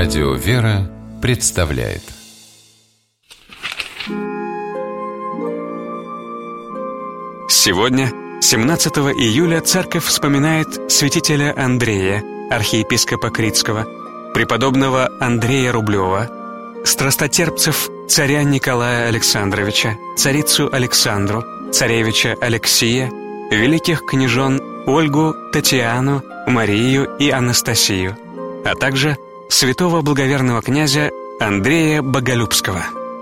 Радио «Вера» представляет. Сегодня, 17 июля, церковь вспоминает святителя Андрея, архиепископа Критского, преподобного Андрея Рублева, страстотерпцев царя Николая Александровича, царицу Александру, царевича Алексия, великих княжон Ольгу, Татьяну, Марию и Анастасию, а также святого благоверного князя Андрея Боголюбского.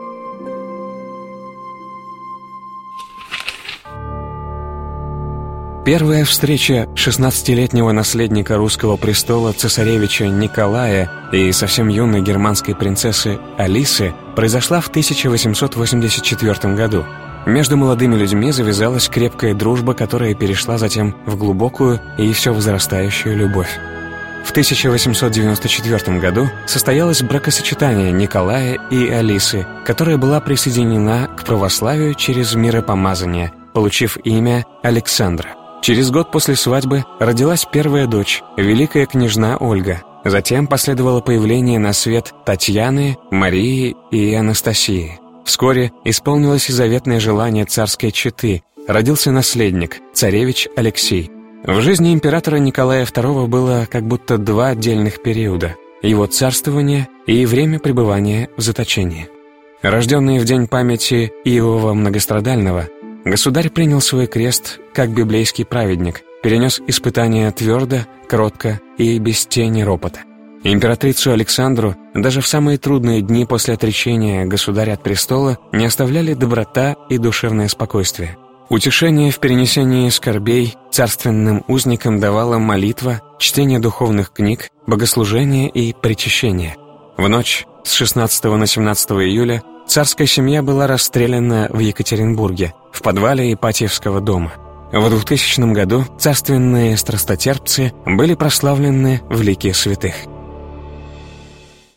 Первая встреча 16-летнего наследника русского престола цесаревича Николая и совсем юной германской принцессы Алисы произошла в 1884 году. Между молодыми людьми завязалась крепкая дружба, которая перешла затем в глубокую и все возрастающую любовь. В 1894 году состоялось бракосочетание Николая и Алисы, которая была присоединена к православию через миропомазание, получив имя Александра. Через год после свадьбы родилась первая дочь, великая княжна Ольга. Затем последовало появление на свет Татьяны, Марии и Анастасии. Вскоре исполнилось и заветное желание царской четы. Родился наследник, царевич Алексей. В жизни императора Николая II было как будто два отдельных периода: его царствование и время пребывания в заточении. Рожденный в день памяти Иова Многострадального, государь принял свой крест как библейский праведник, перенес испытания твердо, кротко и без тени ропота. Императрицу Александру даже в самые трудные дни после отречения государя от престола не оставляли доброта и душевное спокойствие. Утешение в перенесении скорбей царственным узникам давала молитва, чтение духовных книг, богослужение и причащение. В ночь с 16 на 17 июля царская семья была расстреляна в Екатеринбурге, в подвале Ипатьевского дома. В 2000 году царственные страстотерпцы были прославлены в лике святых.